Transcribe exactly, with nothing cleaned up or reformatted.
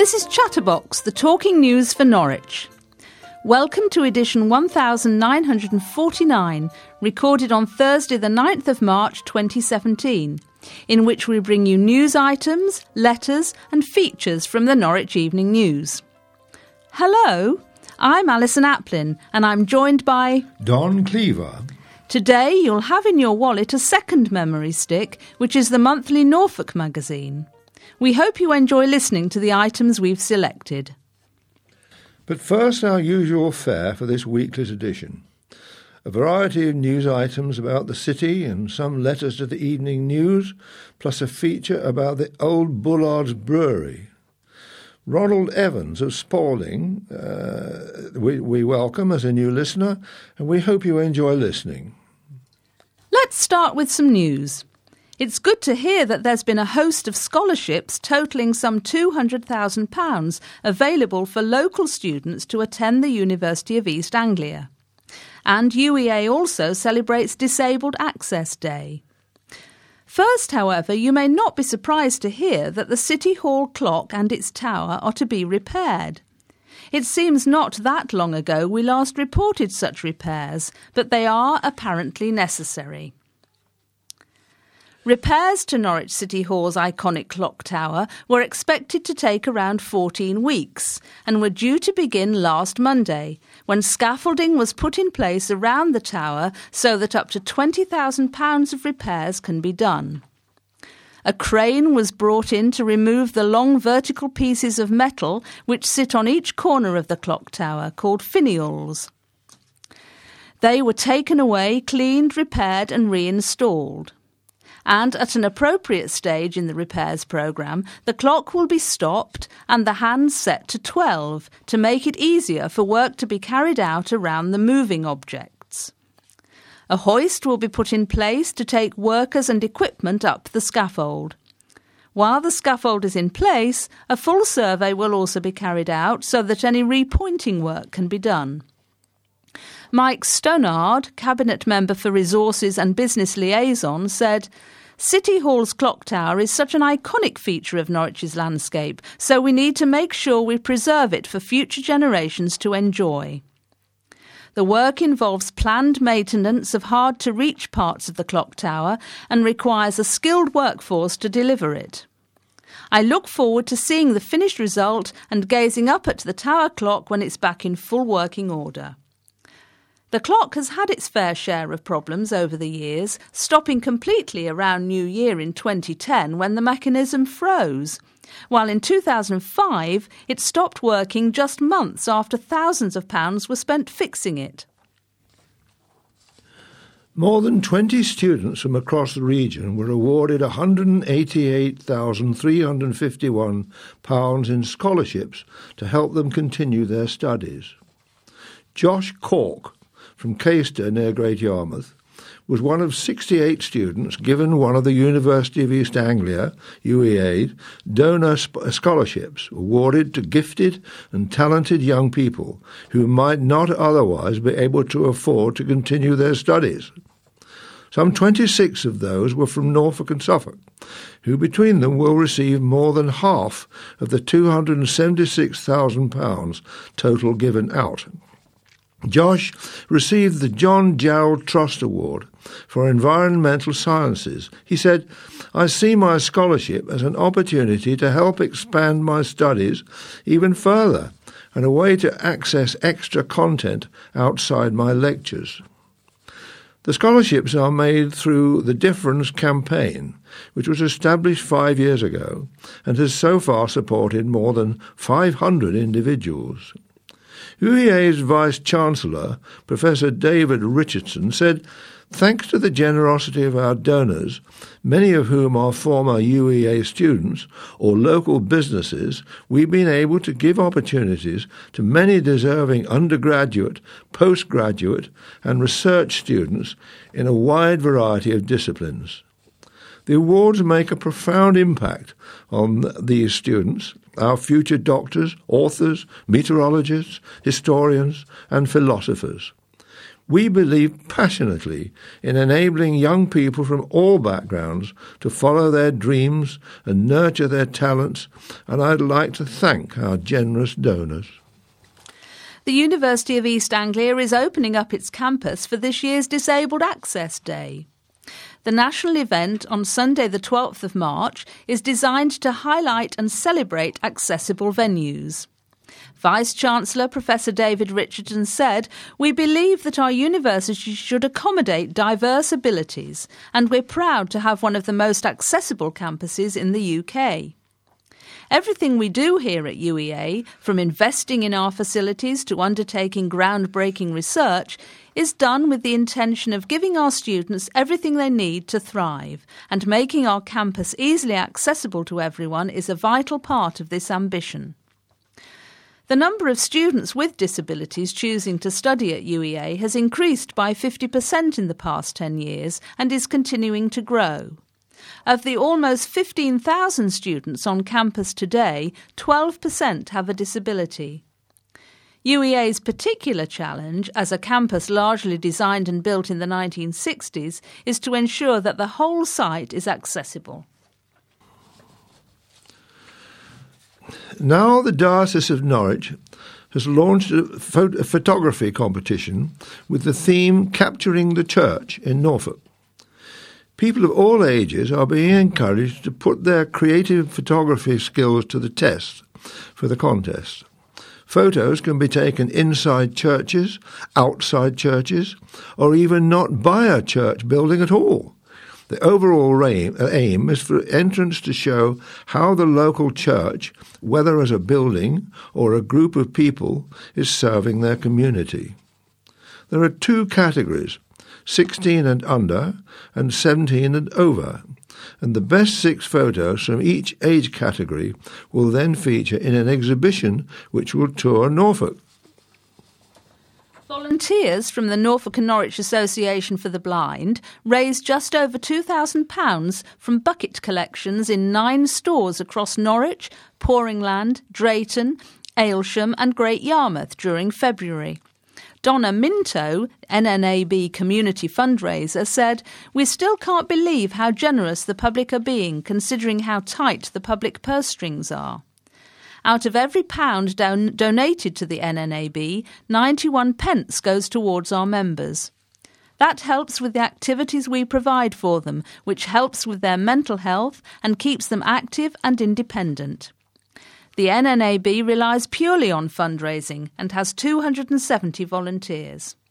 This is Chatterbox, the talking news for Norwich. Welcome to edition one thousand nine hundred forty-nine, recorded on Thursday the ninth of March twenty seventeen, in which we bring you news items, letters and features from the Norwich Evening News. Hello, I'm Alison Aplin and I'm joined by Don Cleaver. Today you'll have in your wallet a second memory stick, which is the monthly Norfolk magazine. We hope you enjoy listening to the items we've selected. But first, our usual fare for this weekly's edition. A variety of news items about the city and some letters to the Evening News, plus a feature about the Old Bullards Brewery. Ronald Evans of Spalding, uh, we, we welcome as a new listener, and we hope you enjoy listening. Let's start with some news. It's good to hear that there's been a host of scholarships totalling some two hundred thousand pounds available for local students to attend the University of East Anglia. And U E A also celebrates Disabled Access Day. First, however, you may not be surprised to hear that the City Hall clock and its tower are to be repaired. It seems not that long ago we last reported such repairs, but they are apparently necessary. Repairs to Norwich City Hall's iconic clock tower were expected to take around fourteen weeks and were due to begin last Monday, when scaffolding was put in place around the tower so that up to twenty thousand pounds of repairs can be done. A crane was brought in to remove the long vertical pieces of metal which sit on each corner of the clock tower, called finials. They were taken away, cleaned, repaired and reinstalled. And at an appropriate stage in the repairs programme, the clock will be stopped and the hands set to twelve to make it easier for work to be carried out around the moving objects. A hoist will be put in place to take workers and equipment up the scaffold. While the scaffold is in place, a full survey will also be carried out so that any repointing work can be done. Mike Stonard, Cabinet Member for Resources and Business Liaison, said, "City Hall's clock tower is such an iconic feature of Norwich's landscape, so we need to make sure we preserve it for future generations to enjoy. The work involves planned maintenance of hard-to-reach parts of the clock tower and requires a skilled workforce to deliver it. I look forward to seeing the finished result and gazing up at the tower clock when it's back in full working order." The clock has had its fair share of problems over the years, stopping completely around New Year in twenty ten when the mechanism froze, while in two thousand five it stopped working just months after thousands of pounds were spent fixing it. More than twenty students from across the region were awarded one hundred eighty-eight thousand three hundred fifty-one pounds in scholarships to help them continue their studies. Josh Cork, from Caister near Great Yarmouth, was one of sixty-eight students given one of the University of East Anglia, U E A, donor scholarships awarded to gifted and talented young people who might not otherwise be able to afford to continue their studies. Some twenty-six of those were from Norfolk and Suffolk, who between them will receive more than half of the two hundred seventy-six thousand pounds total given out. Josh received the John Jarrell Trust Award for Environmental Sciences. He said, "I see my scholarship as an opportunity to help expand my studies even further and a way to access extra content outside my lectures." The scholarships are made through the Difference campaign, which was established five years ago and has so far supported more than five hundred individuals. U E A's Vice-Chancellor, Professor David Richardson, said, "Thanks to the generosity of our donors, many of whom are former U E A students or local businesses, we've been able to give opportunities to many deserving undergraduate, postgraduate and research students in a wide variety of disciplines. The awards make a profound impact on these students, our future doctors, authors, meteorologists, historians and philosophers. We believe passionately in enabling young people from all backgrounds to follow their dreams and nurture their talents, and I'd like to thank our generous donors. The University of East Anglia is opening up its campus for this year's Disabled Access Day. The national event on Sunday the twelfth of March is designed to highlight and celebrate accessible venues. Vice-Chancellor Professor David Richardson said, "We believe that our university should accommodate diverse abilities, and we're proud to have one of the most accessible campuses in the U K. Everything we do here at U E A, from investing in our facilities to undertaking groundbreaking research, is done with the intention of giving our students everything they need to thrive, and making our campus easily accessible to everyone is a vital part of this ambition." The number of students with disabilities choosing to study at U E A has increased by fifty percent in the past ten years and is continuing to grow. Of the almost fifteen thousand students on campus today, twelve percent have a disability. U E A's particular challenge, as a campus largely designed and built in the nineteen sixties, is to ensure that the whole site is accessible. Now the Diocese of Norwich has launched a, pho- a photography competition with the theme Capturing the Church in Norfolk. People of all ages are being encouraged to put their creative photography skills to the test for the contest. Photos can be taken inside churches, outside churches, or even not by a church building at all. The overall aim is for entrants to show how the local church, whether as a building or a group of people, is serving their community. There are two categories, sixteen and under and seventeen and over, and the best six photos from each age category will then feature in an exhibition which will tour Norfolk. Volunteers from the Norfolk and Norwich Association for the Blind raised just over two thousand pounds from bucket collections in nine stores across Norwich, Poringland, Drayton, Aylsham and Great Yarmouth during February. Donna Minto, N N A B community fundraiser, said, "We still can't believe how generous the public are being, considering how tight the public purse strings are." Out of every pound don- donated to the N N A B, ninety-one pence goes towards our members. That helps with the activities we provide for them, which helps with their mental health and keeps them active and independent. The N N A B relies purely on fundraising and has two hundred seventy volunteers.